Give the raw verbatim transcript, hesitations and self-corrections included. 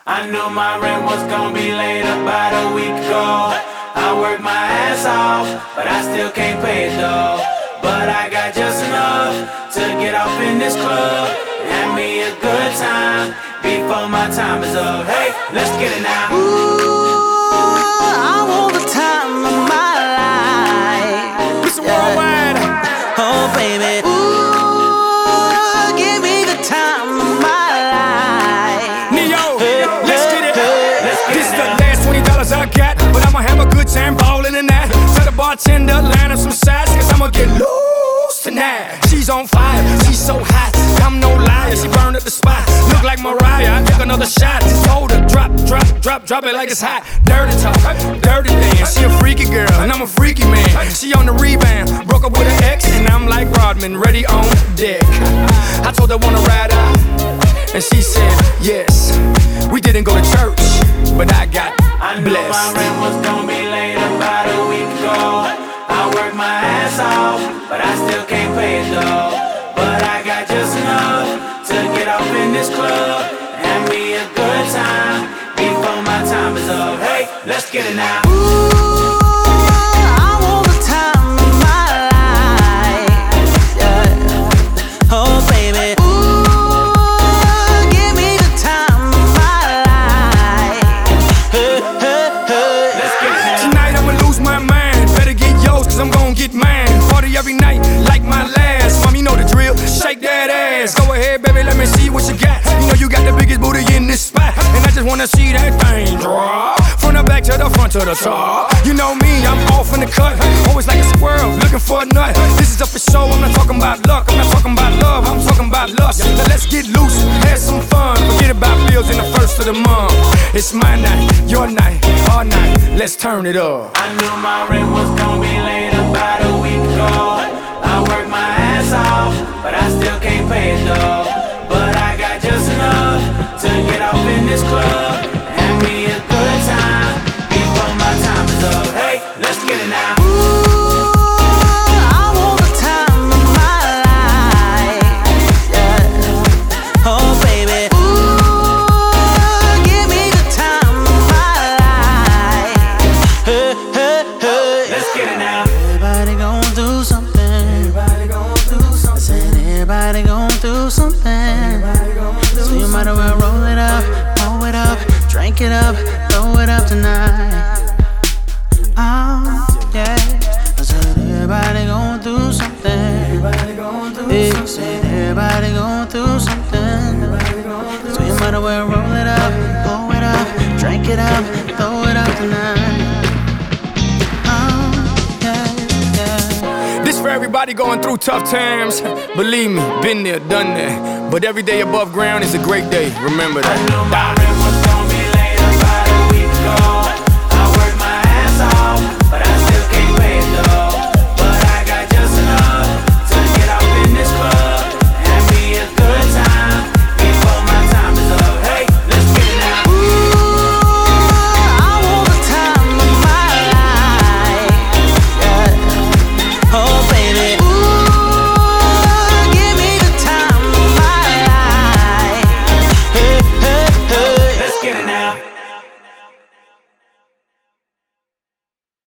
I knew my rent was gonna be late about a week ago. I worked my ass off, but I still can't pay it though. But I got just enough to get off in this club and have me a good time before my time is up. Hey, let's get it now. Ooh, I want the time of my life. Mister Worldwide. Oh, baby. Ooh, give me the time of my life. Neo, let's get it. Let's get This it is the now. last twenty dollars I got, but I'ma have a good time ballin' in that. Tell the bartender, line up some sides, cause I'ma get loose tonight. She's on fire, she's so hot, I'm no liar. She burned up the spot, look like Mariah. I took another shot, just hold her, drop, drop, drop, drop it like it's hot. Dirty talk, dirty dance. She a freaky girl, and I'm a freaky man. She on the rebound, broke up with her ex, and I'm like Rodman, ready on deck. I told her wanna ride out, and she said yes. We didn't go to church, but I got I knew blessed. my rent was gonna be late about a week ago. I worked my ass off, but I still can't pay it though. But I got just enough to get off in this club and have me a good time before my time is up. Hey, let's get it now. Ooh, I want the time of my life. Yeah. Oh, baby. Ooh, give me the time of my life. Hey, hey, hey. Let's get it now. Tonight I'ma lose my mind. Better get yours, cause I'm gon' get mine. Party every night, like my last. Mom, you know the drill. Shake that ass. Go ahead, baby, let me see what you got. You know you got the biggest booty in this spot, and I just wanna see that thing drop. From the back to the front to the top. You know me, I'm off in the cut. Always like a squirrel, looking for a nut. This is up for show, I'm not talking about luck. I'm not talking about love, I'm talking about lust. Now let's get loose, have some fun. Forget about bills in the first of the month. It's my night, your night, our night. Let's turn it up. I knew my rent was gonna be late about a week ago. I worked my ass off, but I still can't pay it though. But I got just enough to get off in this club and have me a good time before my time is up. Hey, let's get it now. Ooh, I want the time of my life. Yeah. Oh, baby. Ooh, give me the time of my life. Hey, hey, hey. Let's get it now. Everybody gon' do something. Everybody gon' do something. I said everybody gon' do something. Everybody gon' do so you might as well roll it up, blow it up, drink it up, throw it up tonight. Oh, yeah. I said everybody gon' do something. Everybody gon' do yeah, something. Said everybody gon' do something. Everybody gon' do so you might as well roll it up, blow it up, drink it up, throw it up tonight. Oh, yeah, yeah. This for everybody going through tough times. Believe me, been there, done that. But every day above ground is a great day. Remember I knew my that. rent was gonna be late about a week ago.